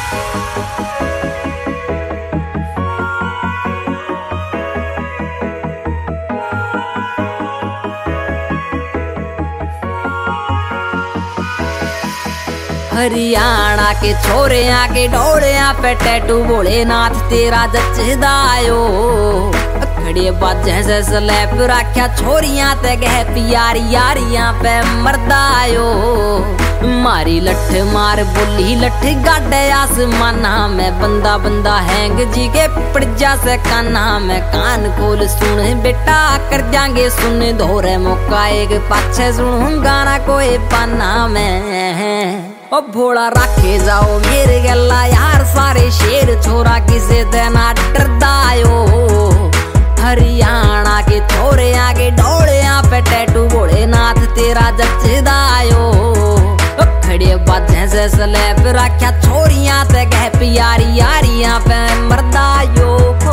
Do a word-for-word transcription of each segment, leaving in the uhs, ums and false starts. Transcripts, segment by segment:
हरियाणा के छोरे आके डोले पे टैटू भोलेनाथ तेरा जचदायो खड़े बाजे से स्लैप रख्या छोरियां ते गह प्यारी यारियां पे मरदायो मारी लठ मार बोली लठ गाडे आसमाना में बंदा बंदा हैंग जी के पड़जा से काना में कान खोल सुन बेटा कर जाएंगे सुन धोरे मौका एक पाछे सुन गाना कोई पाना में ओ भोला रखे जाओ मेरे गला यार सारे शेर छोरा किसे देना डरदायो हरियाणा के छोरे आगे डोले पे टैटू भोलेनाथ तेरा जचदायो खड़े बाजे से स्लैप रख्या छोरियां ते गह प्यारी यारियां पे मरदायो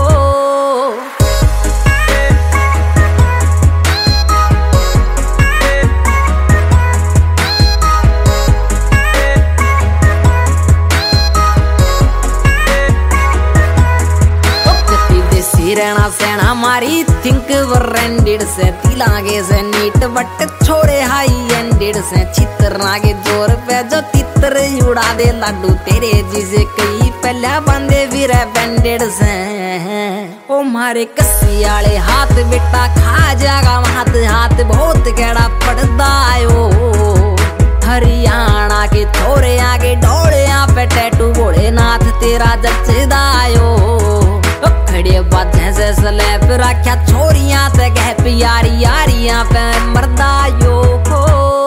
रहना सेना मारी थिंक ब्रांडेड से तिलागे से नीट बट छोड़े हाई एंडेड से चित्र नागे जोर पे जो तितर उड़ा दे लाडू तेरे जिसे कई पहले बंदे भी रह बैंडेड से ओ मारे कस्सी आले हाथ बेटा खा जागा हाथ हाथ बहुत गड़ा पड़दायो हरियाणा के छोरे आगे डोले पे टैटू भोलेनाथ तेरा जचदायो खड़े बाजे से स्लैप रख्या छोरियां ते गह प्यारी यारियां पे मरदायो को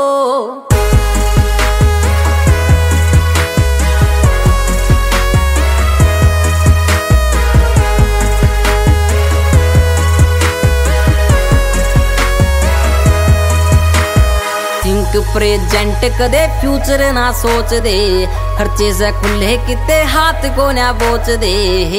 थिंक प्रेजेंट कदे फ्यूचर ना सोच दे खर्चे से खुले किते हाथ को ना बोच दे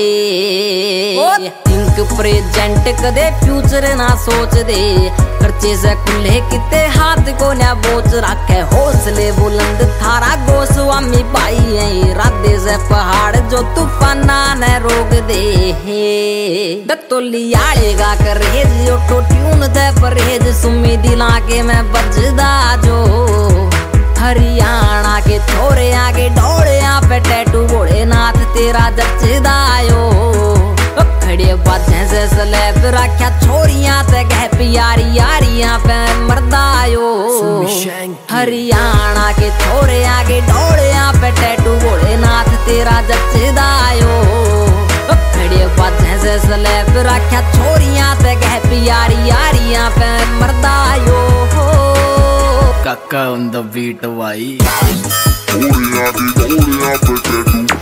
थिंक प्रेजेंट कदे फ्यूचर ना सोच दे खर्चे से खुले किते हाथ को ना बोच रखे हौसले बुलंद थारा गोस्वामी भाई है इरादे से पहाड़ जो तूफाना न रोक दे दत्तोली आलेगा करेज ऑटो ट्यून दे परहेज सुमी दिला के मैं बजदा जो हरियाणा के छोरे आगे डोले पे टैटू भोलेनाथ तेरा जचदायो खड़े बाजे से स्लैप रख्या छोरियां ते गह प्यारी यारियां पे मरदायो हरियाणा के छोरे आगे डोले पे टैटू भोलेनाथ तेरा जचदायो खड़े बाजे से स्लैप रख्या छोरियां ते गह प्यारी यारियां पे मरदायो Kaka on the beat, भाई। Oria, oria,